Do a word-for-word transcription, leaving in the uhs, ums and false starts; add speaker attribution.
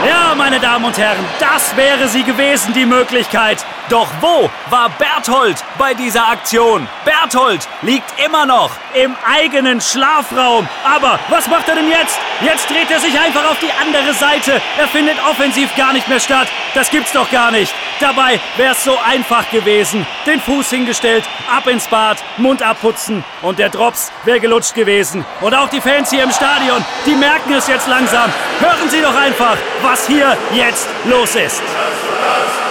Speaker 1: Ja, meine Damen und Herren, das wäre sie gewesen, die Möglichkeit. Doch wo war Berthold bei dieser Aktion? Berthold liegt immer noch im eigenen Schlafraum. Aber was macht er denn jetzt? Jetzt dreht er sich einfach auf die andere Seite. Er findet offensiv gar nicht mehr statt. Das gibt's doch gar nicht. Dabei wäre es so einfach gewesen. Den Fuß hingestellt, ab ins Bad, Mund abputzen und der Drops wäre gelutscht gewesen. Und auch die Fans hier im Stadion, die merken es jetzt langsam. Hören Sie doch einfach, was hier jetzt los ist.